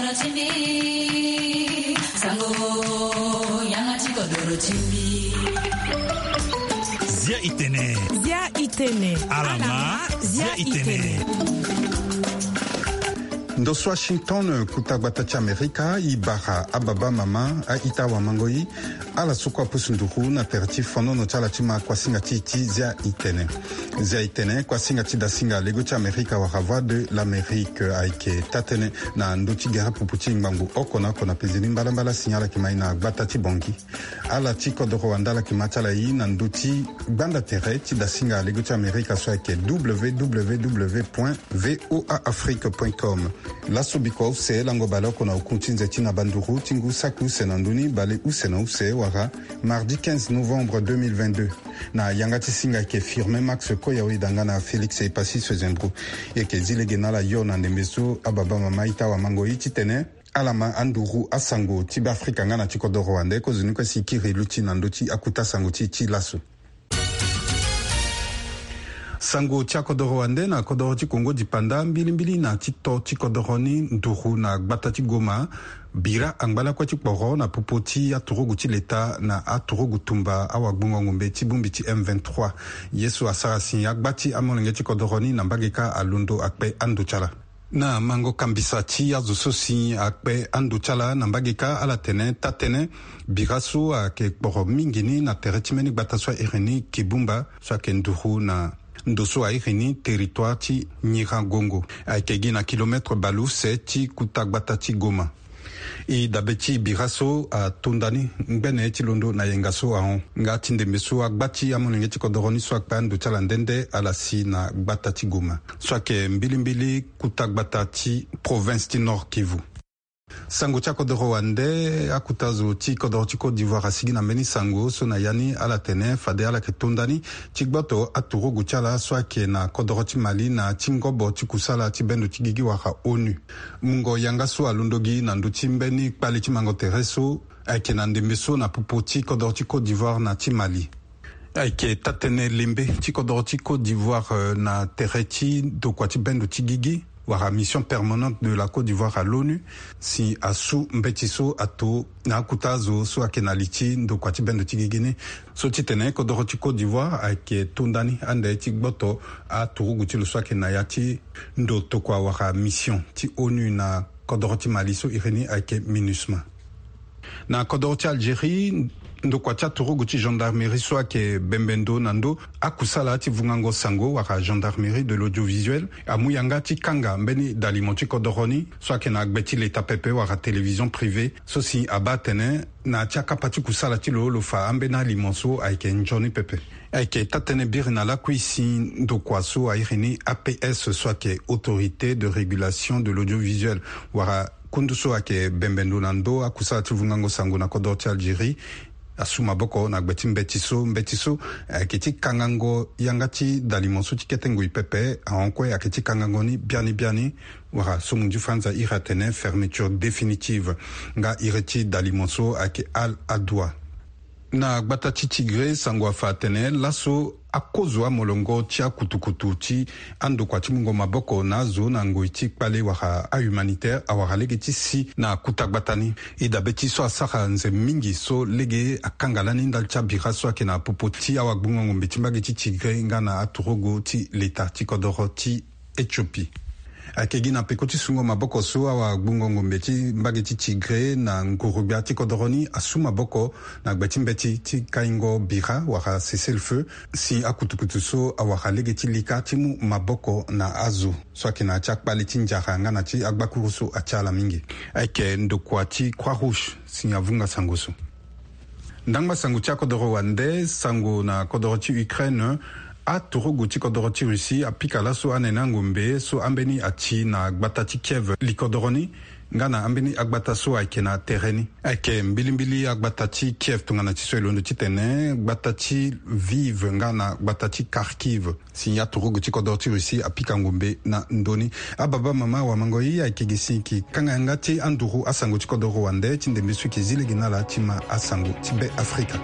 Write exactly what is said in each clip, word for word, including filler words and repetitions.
kodoro chimbi sango yangachi kodoro chimbi Zia Itene Zia Itene Alama Zia Itene Ndos Washington kutagbatachi Amerika ibara ababa mama a itawa mangoi ala sukwa pusunduru na terti fono no chala chima kwa singa titi Zia Itene Zia Itene kwa singa tida singa lego cha Amerika wa voix de l'Amérique aike tatene na ndochi gera pupuchi mbangu okona kona pezini mbala mbala sinyala kimaina gbatachi bongi ala tiko do Rwanda la kimachala yi na ndochi banda tere tida singa lego cha Amerika so aike w w w point voa afrique point com La Sobiko use lango balo kona ukuntinze tina banduru tingu saku senanduni bale usena use wara mardi quinze novembre deux mille vingt-deux na yangati singa ke firme Max Koyawe dangana Félix e pasi sezembro e ke zilegena la yona ndembeso ababa mama itawa mango ititene alama anduru asango tiba Afrika ngana chikodo Rwanda ko zinuka sikiri luti nandoti akuta sango ti laso sango tia kodoro ande na kodoro ti Kongo di panda mbili mbili na tito ti kodoroni nduru na gbatati goma bira angbala kwa ti kporo na popoti aturogu ti leta na aturogu tumba awa gbungo ngombe ti bumbi ti M vingt-trois yesu asarasi agbati amolenge ti kodoroni na mbageka alundo akpe ando chala na mango kambisa ti azo sosi akpe ando chala na mbageka ala tene tatene biraso ake kporo mingini na tere ti meni gbata so ereni kibumba so ake nduru na ndoso airini territoire ti Nyiragongo aikegi na kilometre balu se ti kutagbata ti Goma e dabe ti biraso a tondani ngbene ti londo na yenga so ahon nga ti ndembe so agbati amonenge ti kodoroni so akpa ndo ti ala ndende ala si na gbata ti Goma so ayeke mbilimbili kutagbata ti province ti Nord Kivu sango tia kodoro wande akutazo ti kodoro ti Côte d'Ivoire asigi na mbeni sango so na yani ala tene fade ala ke tondani ti gboto aturogu ti ala so ayeke na kodoro ti Mali na ti ngobo ti kusala ti bendo ti gigi wara onu mungo yanga so alondo gi na ndö ti mbeni kpale ti mango tere so ayeke na ndembe so na pupu ti kodoro ti Côte d'Ivoire na ti Mali ayeke tatene lembe ti kodoro ti Côte d'Ivoire na tere ti dokua ti bendo ti gigi wara mission permanente de la Côte d'Ivoire à l'ONU si asu mbetiso ato na akutazo so ayeke na li ti ndokua ti bendo ti gigi so ti tene kodoro ti Côte d'Ivoire ayeke tondani ande ti gboto aturugu ti lo so ayeke na ya ti ndo tokua wara mission ti ONU na kodoro ti Mali so e reni ayeke MINUSMA na kodoro ti Algérie ndokua ti aturugu ti gendarmerie so ayeke bembendo na ndö akusala ti vungango sango wara gendarmerie de l'audiovisuel amu yanga ti kanga mbeni dalimo ti kodoroni so ayeke na agbe ti leta pepe wara télévision privée so si abâ tene na ti akapa ti kusala ti lo lo fa ambeni alimo so ayeke nzoni pepe ayeke tatene biri na lakui si ndokua so airi A P S so ayeke autorité de régulation de l'audiovisuel wara kundu so ayeke bembendo na ndö akusala ti vungango sango na kodoro ti Algérie asu maboko na agbe ti mbeti so mbeti so ayeke ti kangango yanga ti dalimo so ti kete ngoi pepe ahokue ayeke ti kangango ni biani biani wara so mu ndi franza iri atene fermeture définitive nga iri ti dalimo so ayeke al adwa na gbata ti Tigre sango afa atene laso akozo amolongo ti akutukutu ti andokua ti mungo maboko na azo na ngoi ti kpale wara ahumanitaire awara lege ti si na kutagbata ni e dabe ti so asara nze mingi so lege akangala ni ndali ti abira so ayeke na popo ti awagbungo ngombe ti mbage ti Tigre nga na aturogo ti leta ti kodoro ti Éthiopie ayeke gi na peko ti sungo maboko so awagbungo ngombe ti mbage ti Tigre na ngurubia ti kodoroni asu maboko na agbe ti mbeti ti kaingo bira wara cessez-le-feu si akutukutu so awara lege ti lika ti mu maboko na azo so ayeke na ti akpale ti nzara nga na ti agbakuru so atia ala mingi ayeke ndokua ti Croix Rouge si avunga sango so ndangba sango ti akodoro wande sango na kodoro ti Ukraine aturugu ti kodoro ti Russie apika laso anene angombe so ambeni ati na gbata ti Kiev likodoroni nga na ambeni agbata so ayeke na tere ni ayeke mbilimbili agbata ti Kiev tongana ti so e londo ti tene gbata ti Lviv nga na gbata ti Kharkiv si aturugu ti kodoro ti Russie apika ngombe na ndöni ababa mama wamango ye ayeke gi si yeke kanga yanga ti anduru asango ti kodoro wande ti ndembe so yeke zilege na ala ti ma asango ti be Afrika.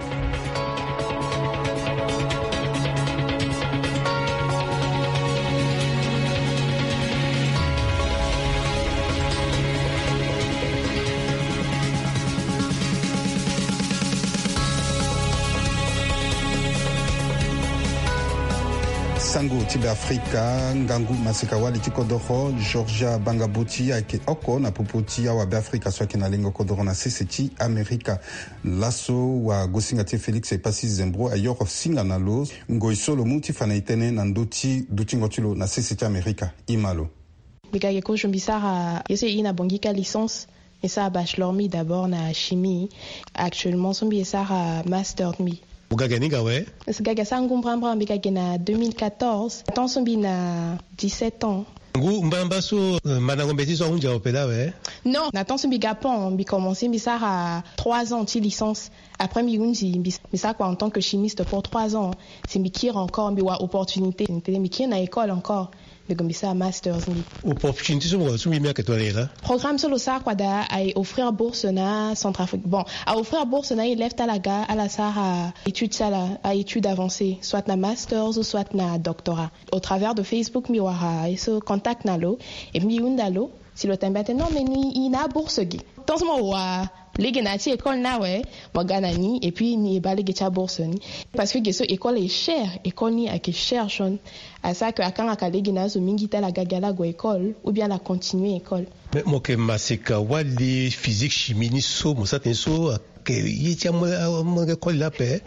tibe Afrika ngangu masekawali tikodoro Georgia Bangaboti ake oko na popoti awa be Afrika swaki na lengo kodoro na seseti Amerika laso wa gosinga te Felix e pasi zembro ayor singa na lo ngoisolo muti fana itene na ndoti dutingotilo na seseti Amerika imalo bika yeko jombisara yese ina bongika licence et ça bachelor mi d'abord na chimie actuellement son bi sara master mi Bugaganinga ouais. Gaga sangu mbrambra mbika na deux mille quatorze. Tant son bi na dix-sept ans. Ngu mbamba so manango mbeti so hunja opela ouais. Non, Nathan son bi Japon, bi commencé bi ça à trois ans ti licence. Après mi unji bi ça quoi en tant que chimiste pour trois ans. C'est mi kir encore bi wa opportunité, mi kir na école encore. De comme ça masters ni. Opportunité so so mi meka to là. Programme solo ça quoi da à offrir bourse na Centrafrique. Bon, à offrir bourse na il lève à la ga à la Sahara études ça là, à études avancées, soit na masters ou soit na doctorat. Au travers de Facebook mi wara et so contact na lo et mi undalo si le tembe non mais ni ina bourse gi. Tant mo wa lege na ti école na ouais magana ni et puis ni ba lege cha bourse ni parce que geso école est cher école ni a que cher chon à ça que akanga ka lege na zo mingi ta la gagala go école ou bien la continuer école mais mo ke maseka wali physique chimie ni so mo sa ten so que yitia mo mo école la paix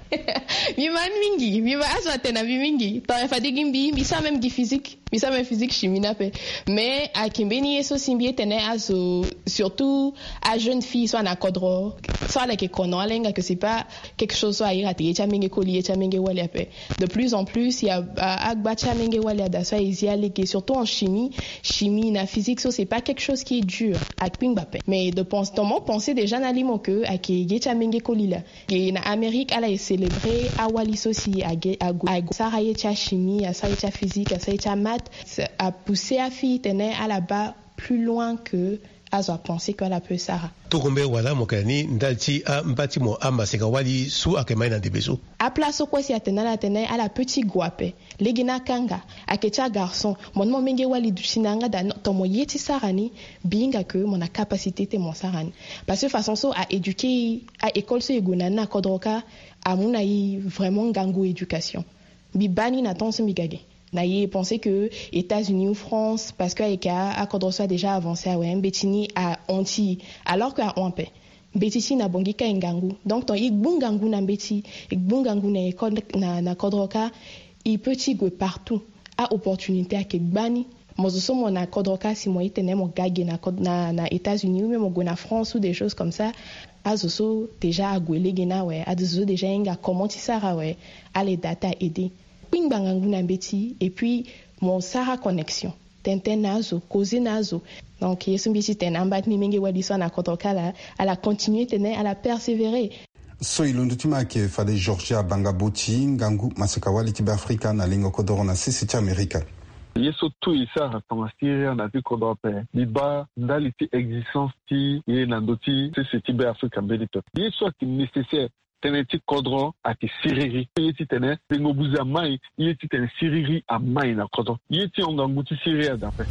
mi man mingi mi ba aso tena mi mingi ta fa de gimbi mi sa même gi physique mi sa même physique chimie na paix mais a kimbeni eso simbi tena aso surtout à jeune fille soit na kodro soit la ke kono alenga que c'est pas quelque chose soit ira te cha mingi koli cha mingi wali paix de plus en plus il y a agba cha mingi wali da soit isia que surtout en chimie chimie na physique so c'est pas quelque chose qui est dur à pingba paix mais de pense dans mon pensée déjà na limo que a ke Menge kolila et na Amérique elle est célébrée à Wallis aussi à à ça y est chimie à ça y est physique à ça y est maths a poussé à fille tenait à là-bas plus loin que à zo penser que la peut Sarah to kombe wala mokani ndalti a mbati mo amaseka wali su akemaina de beso a place quoi si atena la tenait à la petit guape legina kanga akecha garçon mon mon menge wali du sinanga da to mo yeti sarani binga que mon capacité te mon sarani parce que façon so à éduquer à école so egunana kodroka a muna yi vraiment gangu éducation bi bani na tonse migage na y pensé que États-Unis ou France parce que eka a kodro soit déjà avancé à ouais betini à anti alors que à onpe betisi na bongika ngangu donc ton igbungangu na beti igbungangu na école na na kodroka il petit go partout à opportunité à kebani mozoso mo na kodroka si mo itene mo gage na na na États-Unis ou même go na France ou des choses comme ça azoso déjà à gwele gena ouais azoso déjà inga comment ti sara ouais à les data aider Ping bangangu na beti et puis mon Sara connexion tenten nazo causer nazo donc yesu mbisi ten ambat ni mingi wadi so na kotokala à la continuer tene à la persévérer so ilundutima ke fade Georgia Bangaboti ngangu masekawali tibe Afrika na lingo kodoro na sisi cha Amerika yeso tu isa kama Syria na ti kodope liba ndali ti existence ti ye na ndoti sisi tibe Afrika mbelito yeso ki nécessaire tene ti kodro ati siriri yeti tene bengo buza mai yeti tene siriri a mai na kodro yeti ongangu ti siriri adape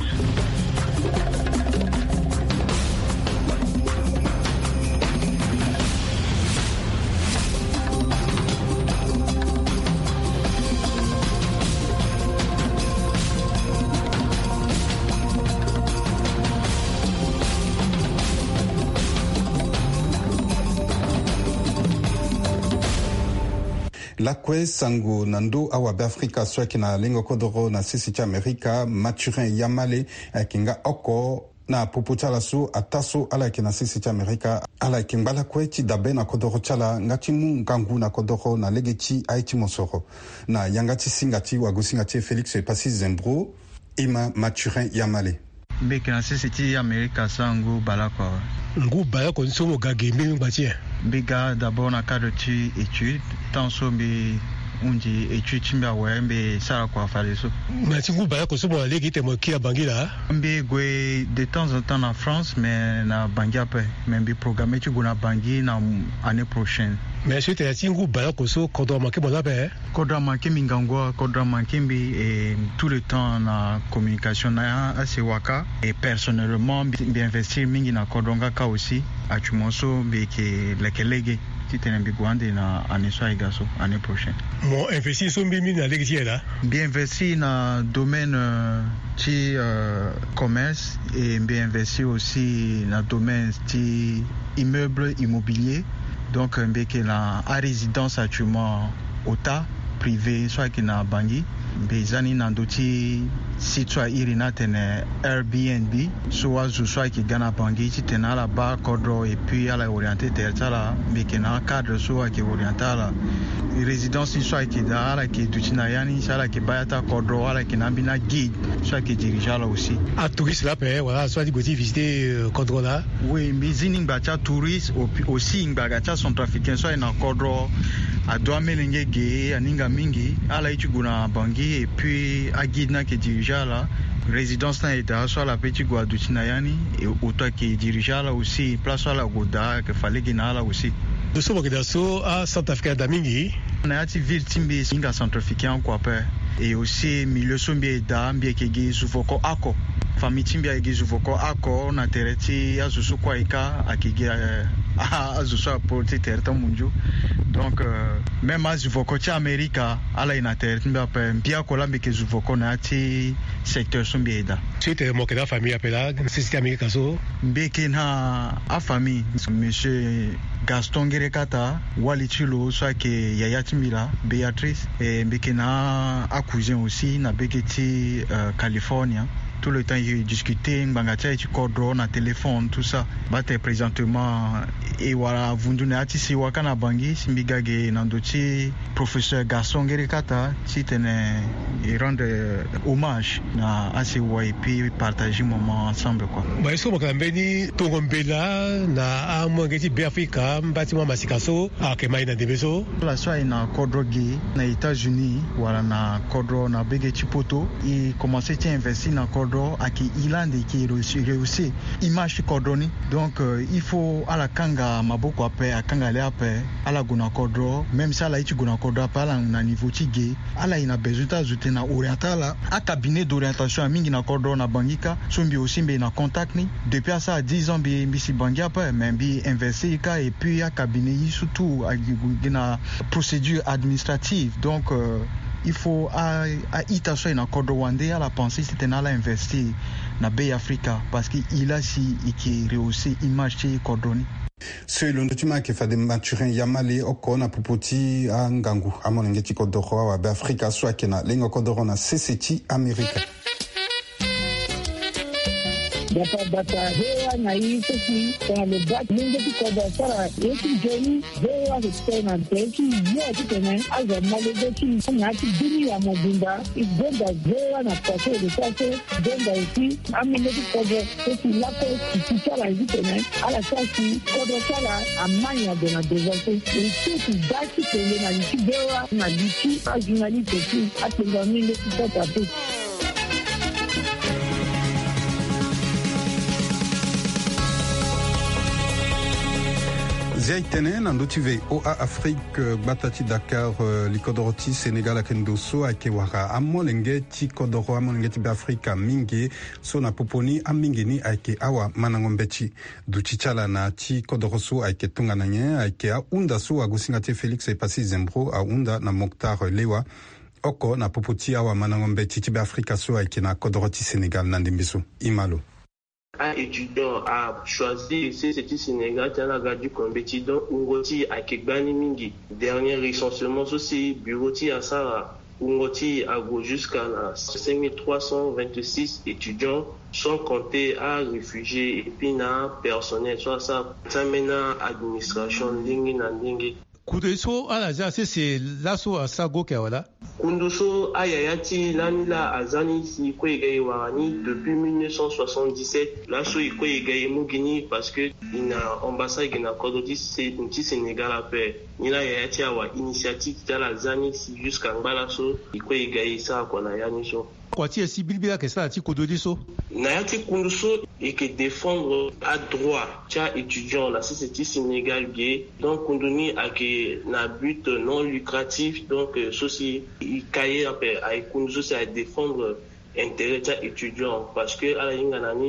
Lakwe sango nando awa be Afrika swaki na lengo kodoro na sisi cha Amerika Mathurin Yamale kinga oko na popochala so ataso ala kina sisi cha Amerika ala kimbala kweti dabe na kodoro chala ngati mu ngangu na kodoro na legechi aiti mosoro na yangati singati wagusingati Felix e pasi zembro ima Mathurin Yamale mbeki na sisi ti Amerika sango balakwa ngu baya ko nsomo gage mbi ngbatie biga d'abord na cadre ti étude tant so mbi unji étude chimba wa mbi sara kwa fale so mais ti ngu baya ko somo legi te mo kia bangila mbi gwe de temps en temps en France mais na bangia pe mais mbi programmer ti guna bangi na année prochaine mais suite ya ti ngu baya ko so kodro manke mo labe kodro manke mingangwa kodro manke mbi et tout le temps na communication na assez waka et personnellement mbi investir mingi na kodronga ka aussi achumoso mbi ke lekelege ti tene mbi gwande na année so aiga so année prochaine. Mo investi so mbi na legi là. Bien investi na domaine euh, ti euh, commerce et bien investi aussi na domaine ti immeuble immobilier. Donc mbi ke na à résidence actuellement ota privé soit qui na bangi bezani na ndoti sitwa iri na tene Airbnb so azu soit qui gana bangi ti tena la ba kodro et puis ala orienté tertala mais qui na cadre so qui orienté la résidence soit qui da ala qui dutina yani sala qui bayata kodro ala qui na bina guide soit qui dirige là aussi à touriste là pe voilà soit di goti visiter kodro là oui mais zini bacha touriste aussi ngbaga centrafricain soit na kodro a doa melenge ge aninga mingi ala itu guna bangi et puis a guide na qui dirige là résidence na eta soit la petit gwa dutina yani et auto qui dirige là aussi place la goda que fallait gina là aussi nous sommes que dans so à Centrafrique d'amingi na ati ville timbe singa centrafricain quoi pe et aussi milieu sombi da mbie ke ge sufoko ako famille timbe ge sufoko ako na tereti azusu kwa ika akige azusu aporter tereta munju donc euh, même azuvoko ti America ala ina tereti mbe pe mpia ko lambe ke sufoko na ati secteur sombi da suite mo ke da famille apela c'est America so mbe ke na a famille monsieur Gaston Gerekata Walichilo soit que Yaya Timila Béatrice et Mbekena a cousin aussi na Beketi euh, California. Tout le temps j'ai discuté Mbangatia et Kodro na téléphone tout ça. Bate présentement et voilà vunduna ati si wakana bangi simbigage nandoti professeur Gaston Gerekata ti tene et rendre hommage na asi wa et puis partager moment ensemble quoi. Ba eso mo kambeni tongombela na amongeti Africa bâtiment masikaso akema ina debeso la soa ina Kodro gi na États-Unis wala na Kodro na Begeti Poto et commencer à investir na Kodro aki Irlande qui réussi image Kodro ni donc euh, il faut à la kanga maboko ape akanga le ape ala guna Kodro même ça la itu guna Kodro ape ala na niveau tigé ala ina bezuta zute na orientala a cabinet d'orientation a mingi na Kodro na bangika sombi aussi mbe na contact ni depuis ça dix ans bi mbisi bangi ape même bi investir ka et puis à cabinet surtout à une procédure administrative donc euh, il faut à à itaso na Kodro wande à la pensée c'était na la investir na Bay Africa parce que il a si qui réussi image chez Kodro ni Swelo ndutuma ke fade maturin yamale okona pupoti a ngangu amonengeti Kodro wa Bay Africa soit kena lengo Kodro na C C T America data data hewa na hii sisi kwa lebak mingi tukoda sara yeki jeni hewa kutena yeki yote tena aza malebeki ngati dini ya mobimba igonda hewa na pasho de sase gonda isi amine tukoda sisi lako kitara hivi tena ala sasi kodo sala amanya de na devote sisi daki tele na liki hewa na liki ajunali tesi atenga mingi tukoda tu Ziaitene nanduti ve O A Afrique batati Dakar likodoroti Sénégal akendoso akewara amolenge ti kodoro amolenge ti Afrika mingi so na poponi amingini ake awa manangombeti duchichala na ti kodoroso ake tungananye ake a unda so agusinga te Félix Epasi Zembro a unda na Mokhtar Lewa oko na popoti awa manangombeti ti Afrika so ake na kodoroti Sénégal nandimbiso imalo un étudiant a choisi C C T Sénégal tala gadu kombeti donc ungoti akebani mingi dernier recensement aussi bureauti à Sara ungoti a go jusqu'à cinq mille trois cent vingt-six étudiants sans compter à réfugiés et puis na personnel soit ça tamena administration lingi na lingi Kudeso ala ja c'est laso asago kewala Kunduso ayayati lanila azani si kwege warani depuis mille neuf cent soixante-dix-sept laso ikwege mugini parce que ina ambassade gina kodoti c'est petit Sénégal a fait nila ayayati awa initiative tala zani si jusqu'à ngalaso ikwege ça kona yani so kwati esi bilbila ke ça ti kododi so nayati kunduso et que défendre à droit cha étudiant la C C T Sénégal bien donc kunduni a que na but non lucratif donc euh, ceci il cahier à kunduso c'est à défendre intérêt cha étudiant parce que à la inganani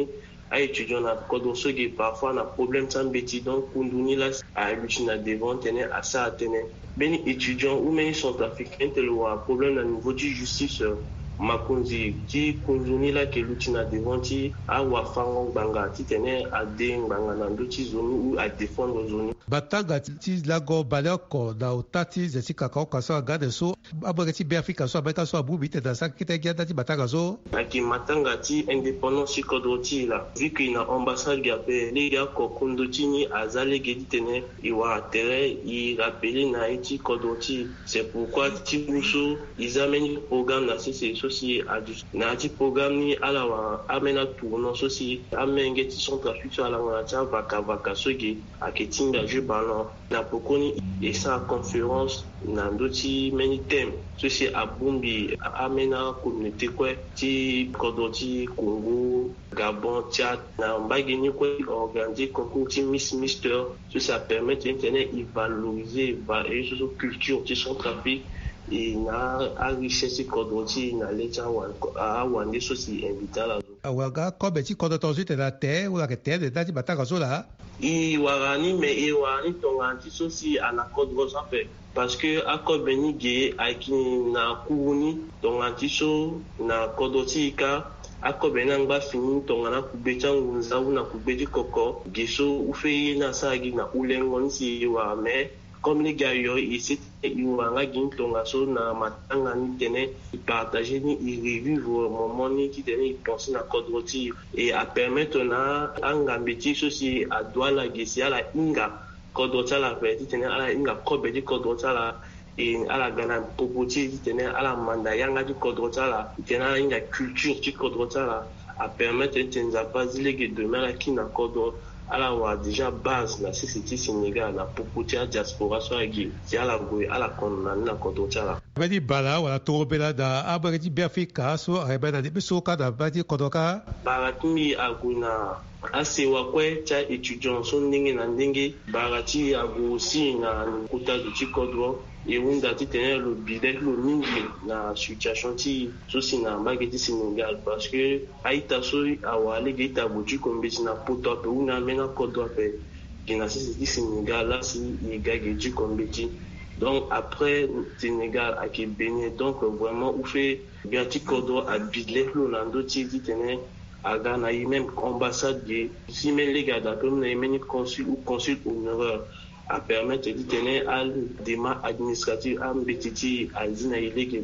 a étudiant na kodro soge parfois na problème tambeti donc kunduni la a lutina devant tene à ça tene beni étudiant ou même sont africains tel ou problème na niveau de justice makunzi ti kunzuni la ke lutina devant ti a wa fango banga ti tene a de banga na ndo ti zone ou à défendre zone batanga ti lago baleko na utati zesi kakao kaso agade so abore ti Afrika so abeta so abubi te da sa kite giata ti batanga so aki matanga ti indépendance kodro ti la vu que na ambassade gape les gars ko kundo ti ni azale gedi tene i wa terre i rappeler na ti kodro ti c'est pourquoi ti muso ils amènent programme na c'est aussi à na ti programme ni ala wa amena tournon aussi amenge ti centrafrique ala wa ta vaka vaka soge aketinga je ballon na pokoni et sa conférence na ndoti many thèmes ceci a bumbi amena communauté quoi ti kodoti Congo Gabon Tchad na mbageni quoi organiser concours ti Miss Mister ça permet d'internet et valoriser va et sur culture ti Centrafrique et na a richesse kodoti na lecha wan a wande soci invita la awaga kobe ti kodoto te la terre ou la terre de dati bataka so la i warani me i warani tonganti soci à la kodro ça fait parce que akobe ni ge aki na kuruni tonganti so na kodoti ka akobe na ngba fini tongana kubecha ngunza una kubeji koko geso ufe na sagi na ulengo nsi wa me comme les gars ici ils ont un gain tonga so na matanga ni tene partager ni revivre moment ni qui tene penser na kodroti et à permettre na angambeti soci à doit la gesi ala inga kodrota la petit tene ala inga kobe di kodrota la et ala gana popoti tene ala manda yanga di kodrota la tene ala inga culture di kodrota la à permettre tenza pas lege demain la qui na kodro ala wa déjà base na société Sénégal na poputia diaspora so agi ti ala go ala konna na kodota la badi bala wala torobela da abati Afrika so areba de so ka da badi kodoka baratumi aguna asewa kwe cha étudiant so ndenge na ndenge barati ago si na kuta du kodro et wunda ti tene le bidet le mingi na situation ti so si na mbageti Sénégal parce que aita so awale geta boju kombeti na poto pe una mena kodro pe na société Sénégal là si il gagne du kombeti donc après Sénégal a qui béni donc vraiment ou fait bien ti kodro a bidet le nando ti ti tene aga na même ambassade de si men les gars comme na même consul ou consul honoraire à permettre de tenir à démarche administrative à mbetiti à zina ilege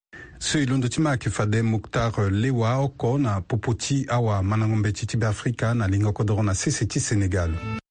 so ilondo ti ma yeke fade Muktar Lewa oko na popoti awa manangombe ti ti Afrika na linga kodro na sese ti Sénégal.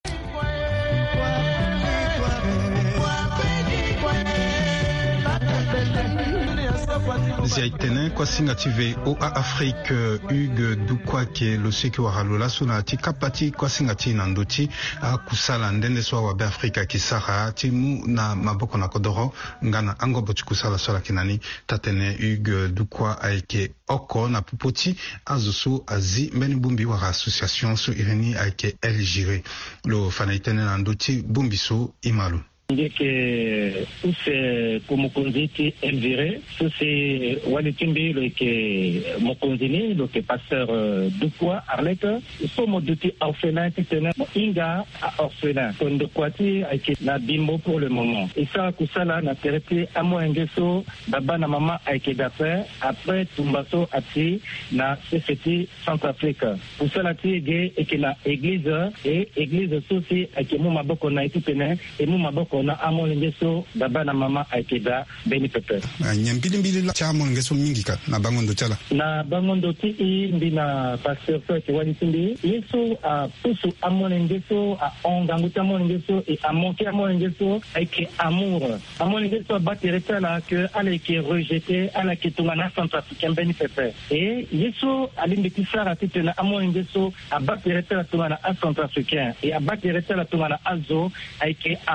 Ziaitene kwa singa tive o a Afrique Hugues Dukwa ke lo seki wa halola suna ti kapati kwa singa ti na ndoti a kusala ndende so wa be Afrika ki sara ti mu na maboko na kodoro ngana angobo ti kusala so la kinani tatene Hugues Dukwa aike oko na popoti azusu azi mbeni bumbi wa association so ireni aike el jire lo fanaitene na ndoti bumbi so imalu que c'est comme conduite Elvire, c'est Walitimbi le que mon conduit le que pasteur de quoi Arlette, son mode orphelin qui tenait Inga à orphelin, comme de quoi tu avec la bimbo pour le moment. Et ça, que ça là, n'a traité à moi un gesso, baba na maman avec d'affaires, après Tumbaso ati na C C T Centrafrique. Pour ça là, tu gay et que la église et église aussi avec mon maboko na été pené et mon maboko na amon ngeso baba na mama aikeda beni pepe nyambili mbili la chamo ngeso mingi ka na bangondo chala na bangondo ti mbina pasteur so ke wani tindi yeso a pusu amon ngeso a ongangu amon ngeso et amon ke amon ngeso aike amour amon ngeso batereta la que ala ke rejeté ala ke tungana centrafricain beni pepe et yeso alimbe ti sara ti tena amon ngeso a batereta la tungana a centrafricain et a batereta la tungana azo aike amour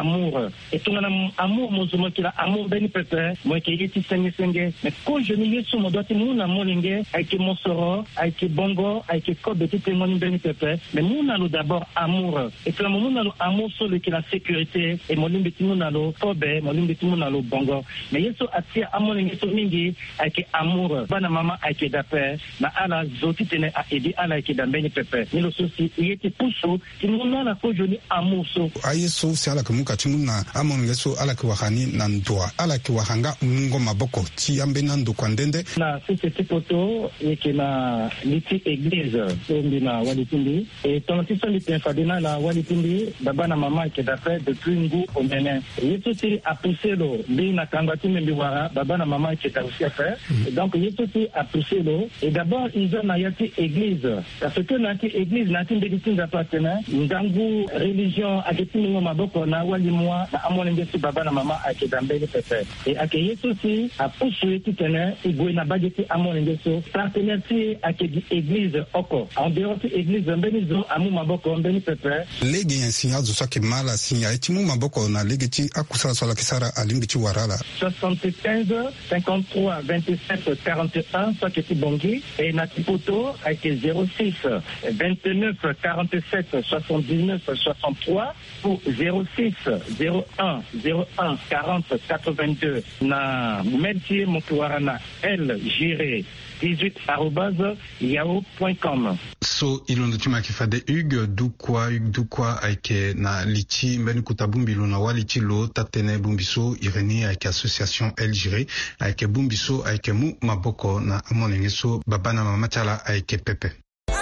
et tout mon amour mon qui la amour beni pepe moi qui yeti senge senge mais quand je n'y suis mon doit mon amour lingue avec mon soro avec bongo avec code de tout mon beni pepe mais mon alo d'abord amour et puis mon alo amour sur le qui la sécurité et mon limbe mon alo kobe mon limbe mon alo bongo mais yeso atia amour lingue so mingi avec amour bana mama avec d'après na ala zoti tene a edi ala avec d'ambeni pepe ni lo sosi yeti puso qui mon ala ko joni amour so ayeso si ala kumuka chimuna amour lingue so ala kiwahani na ndoa ala kiwahanga ngoma boko ti ambe na ndo kwandende na sisi tipoto yeke na liti église sombi na walitindi et tonti so liti fadina la walitindi baba na mama ke d'après depuis ngu omene yeso ti a poussé lo bi na kangati membi wara baba na mama ke ta aussi à faire et donc yeso ti a poussé lo et d'abord ils ont na yati église parce que na ti église na ti ndeti nzapatena ngangu religion aketi ngoma boko na wali moi na amone ngesi baba na mama ake dambele pepe et ake yeso ti a poussé ti tene igwe na bageti amone ngeso partenaire ti ake église oko en dehors ti église mbeni zo amu maboko mbeni pepe legi yansi azu saki mala sinya eti mu maboko na legi ti akusala swala kisara alingi ti warala soixante-quinze cinquante-trois vingt-sept quarante-et-un saki ti bongi et na tipoto ake zéro six vingt-neuf quarante-sept soixante-dix-neuf soixante-trois ou zéro six zéro un zéro un quarante quatre-vingt-deux na métier mokiwara na L Giré dix-huit arobase yahoo point com. So ilondo tima kifade Hugues Dukwa Hugues Dukwa aike na lichi mbeni kutabumbilu na walichi lo tatene bumbiso ireni aike association L Giré aike bumbiso aike mu maboko na amonengeso babana mamachala aike pepe.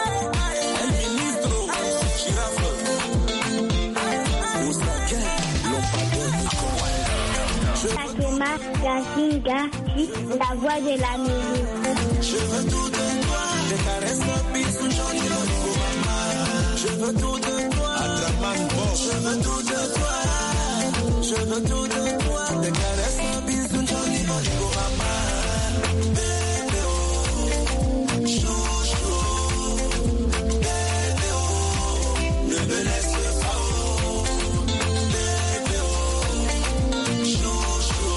La Zinga, la voix de la musique. Je veux tout de toi, des caresses mobiles sous jolie loco maman. Je veux tout de toi, Atraman Bo. Je veux tout de toi, je veux tout de toi, des caresses mobiles sous jolie loco maman. Bébé oh, chouchou, bébé oh, ne me laisse pas oh, bébé oh, chouchou.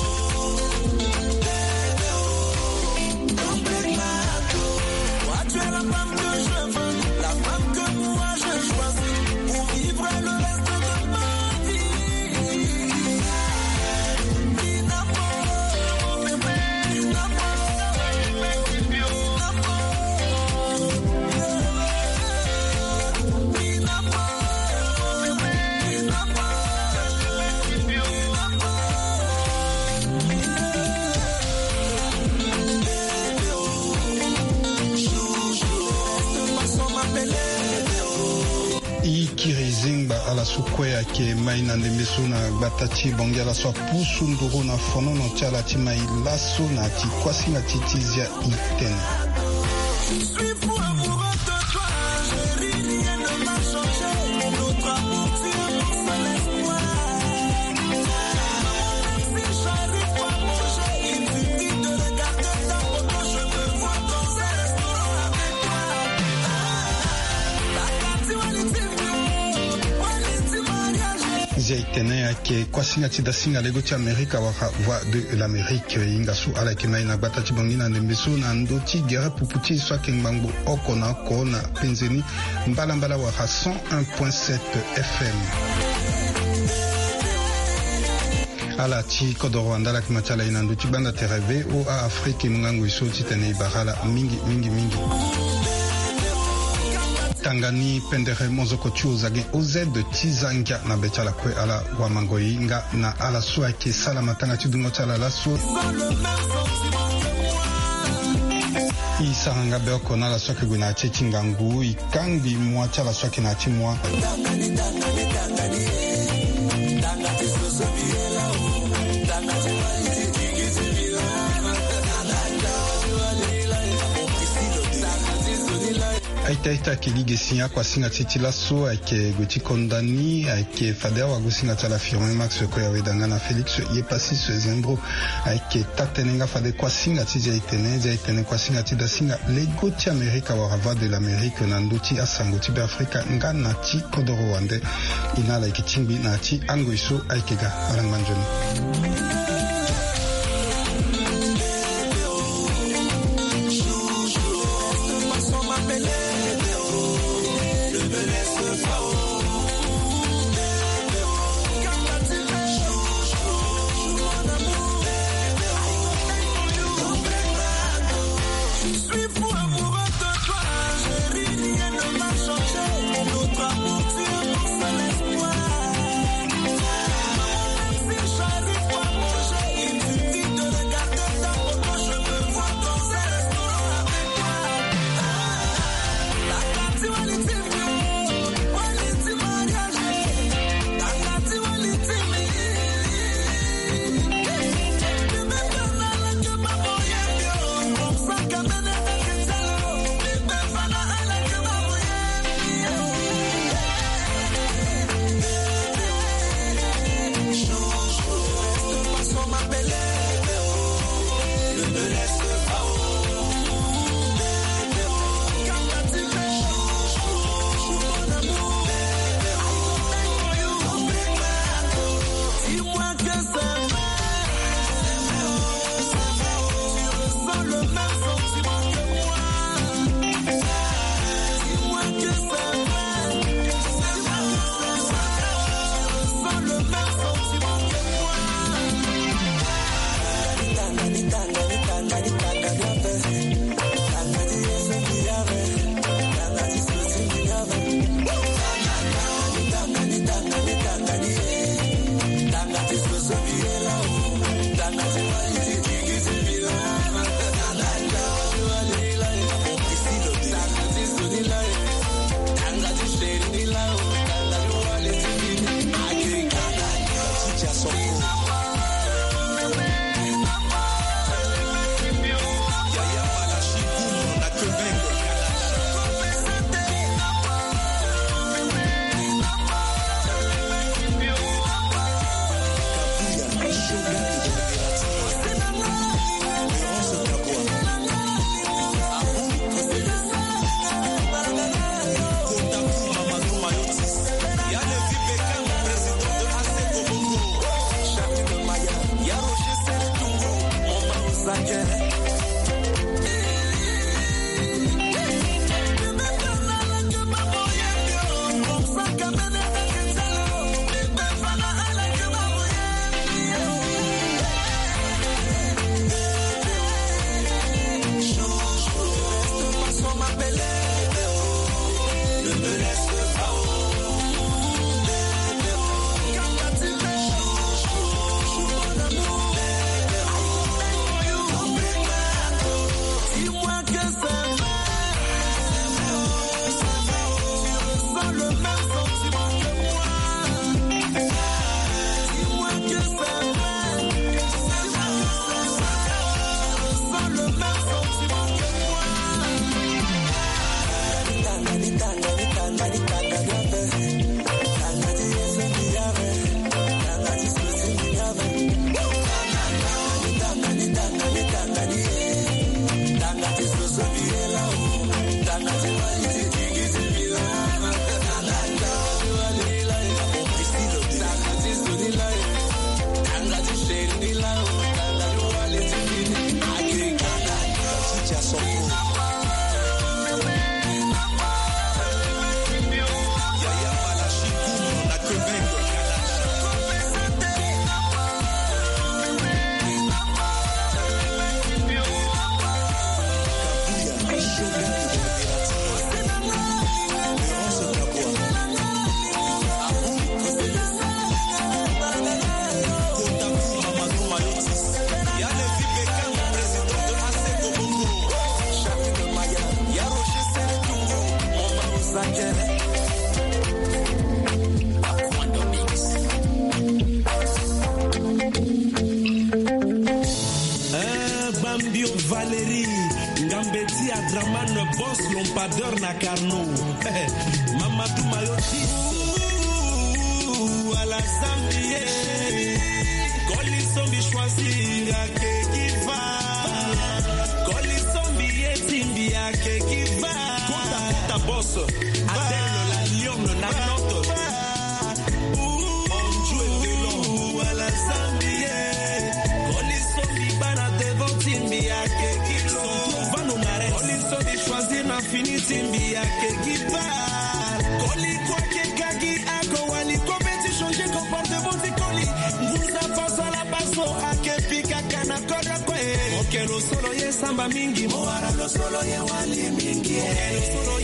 Tu es la femme que je veux, la femme que moi je choisis pour vivre le reste de ma vie. Ikirizinga ala sukwe yake maina ndemeso na batati bonge ala swa pusu ndoro na fono no tiala ti mai laso na ti kwasi na titizia itene. Je suis fou amoureux de toi, chérie, rien ne m'a changé. Notre amour tire pour seul espoir. Si j'arrive pas à manger, il suffit de regarder ta photo. Je me vois dans un restaurant avec toi. La carte waliti waliti mariage. Zaitene yake kwa singa tida singa lego ti Amerika waka voix de l'Amérique inga su ala kemai na batati bongina ndembeso na ndoti gere puputi swa kengbango oko na ko na penzeni mbala mbala waka cent un point sept F M. Ala ti kodoro andala kimachala ina ndoti banda tereve o a Afrique mungango iso titene ibarala mingi mingi mingi. Tangani pendere mozoko chuo zage oze de tizanga na betala kwe ala wa mangoinga na ala suwa ke sala matanga tidungo chala la suwa isaranga beoko na la suwa ke gwena che chingangu ikangi mwa chala suwa ke na chi mwa aita ita ke ligue sinya kwa singa titila so ake goti kondani ake fadea wa gusinga tala firme max ko ya wedanga na Felix ye pasi so zembro ake tatenenga fade kwa singa tija itene ja itene kwa singa tida singa le goti Amerika wa rava de l'Amérique na nduti asangoti be Afrika ngana ti kodoro wande inala ike timbi na ti angoiso ake ga aranganjoni. Valérie Ngambeti Adraman Boss L'ompadeur na carno Mamadou Mayoti à la Zambie Colisombi choisir à Kekiva Colisombi etimbi à Kekiva Kota ta boss Adèle la lionne na note Onjou et Delon à la Zambie Colisombi bana devant timbi à Kekiva Colisombi choisir na fini timbi à Kekiva Coli quoi que kagi ako wali compétition changer comportement de coli nguza pasa la paso akepika kana koda kwe okelo solo ye samba mingi moara lo solo ye wali mingi okelo solo